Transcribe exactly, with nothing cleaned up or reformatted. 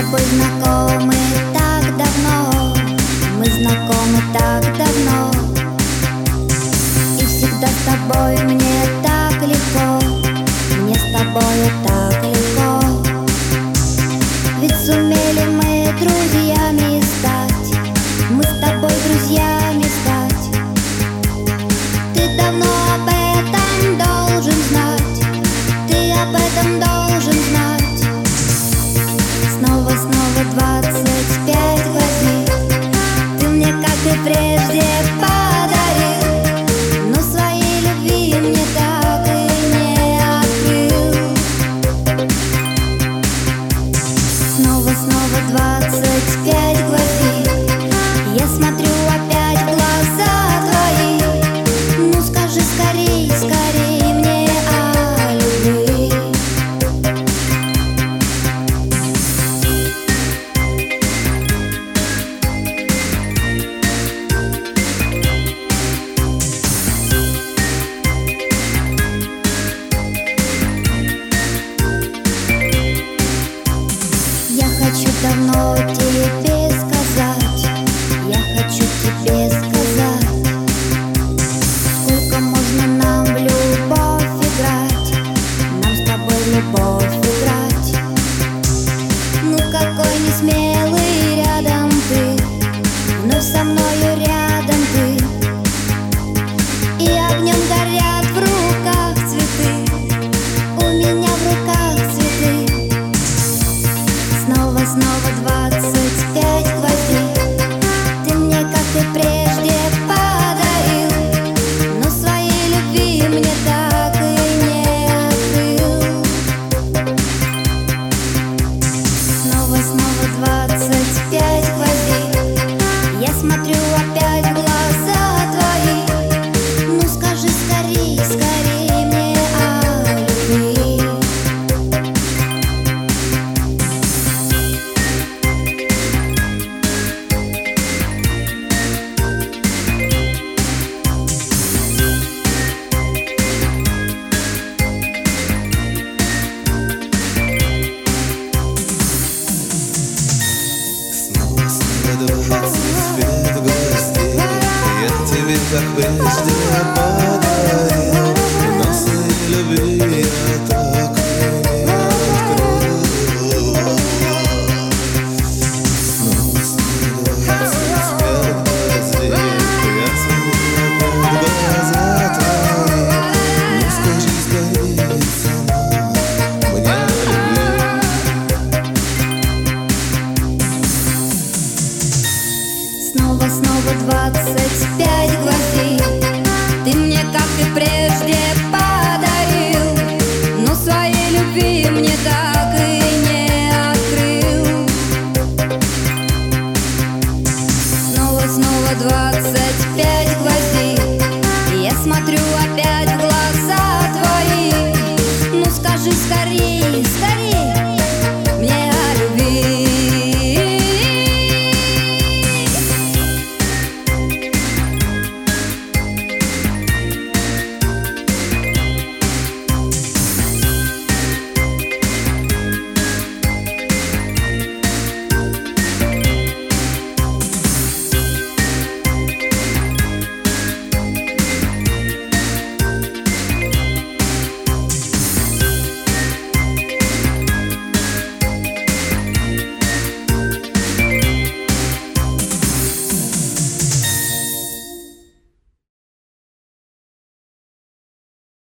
тобой знакомы так давно, мы знакомы так давно, и всегда с тобой мне так легко, мне с тобою так легко. Ведь сумели мы друзьями стать, мы с тобой друзьями стать. Ты давно об этом должен знать, ты об этом должен знать. Снова, снова двадцать пять гвоздей ты мне, как и прежде, подарил, но своей любви мне так и не открыл. Снова, снова двадцать пять гвоздей, я смотрю опять в глаза твои. Ну скажи скорей, скорей мне о любви. Я хочу давно тебе сказать, я хочу тебе сказать, сколько можно нам в любовь играть, нам с тобой в любовь играть. Ну какой несмелый рядом ты, вновь со мною рядом ты, и огнем горят в руках цветы, у меня в руках цветы. Снова, снова двадцать пять гвоздей ты мне, как и прежде, подарил, но своей любви мне так и не открыл. Снова, снова двадцать пять гвоздей, я смотрю опять в глаза твои. Ну скажи скорей, скорей мне о любви. Двадцать пять гвоздей, я тебе, как прежде,